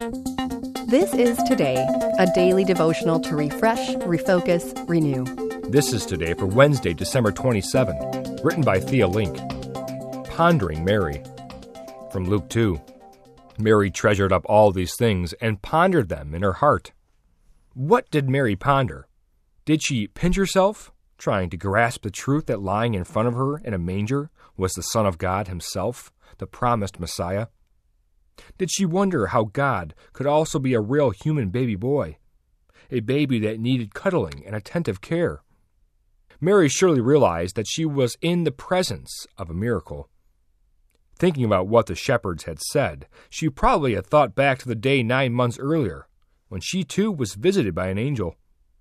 This is Today, a daily devotional to refresh, refocus, renew. This is Today for Wednesday, December 27, written by Thea Link. Pondering Mary. From Luke 2. Mary treasured up all these things and pondered them in her heart. What did Mary ponder? Did she pinch herself, trying to grasp the truth that lying in front of her in a manger was the Son of God himself, the promised Messiah? Did she wonder how God could also be a real human baby boy, a baby that needed cuddling and attentive care? Mary surely realized that she was in the presence of a miracle. Thinking about what the shepherds had said, she probably had thought back to the day 9 months earlier, when she too was visited by an angel.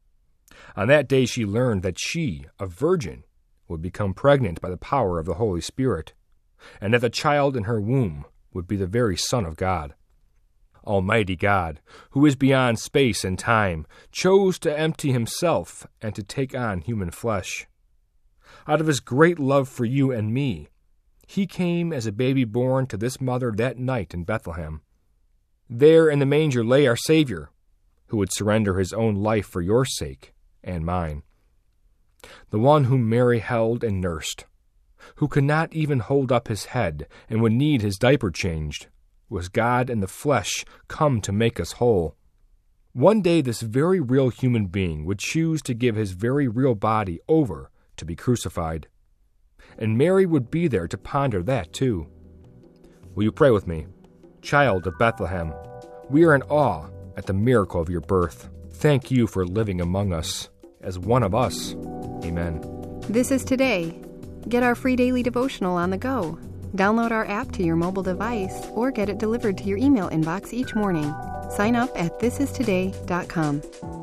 On that day she learned that she, a virgin, would become pregnant by the power of the Holy Spirit, and that the child in her womb would be the very Son of God. Almighty God, who is beyond space and time, chose to empty himself and to take on human flesh. Out of his great love for you and me, he came as a baby born to this mother that night in Bethlehem. There in the manger lay our Savior, who would surrender his own life for your sake and mine. The one whom Mary held and nursed, who could not even hold up his head and would need his diaper changed, was God in the flesh come to make us whole. One day this very real human being would choose to give his very real body over to be crucified. And Mary would be there to ponder that too. Will you pray with me? Child of Bethlehem, we are in awe at the miracle of your birth. Thank you for living among us as one of us. Amen. This is Today. Get our free daily devotional on the go. Download our app to your mobile device or get it delivered to your email inbox each morning. Sign up at thisistoday.com.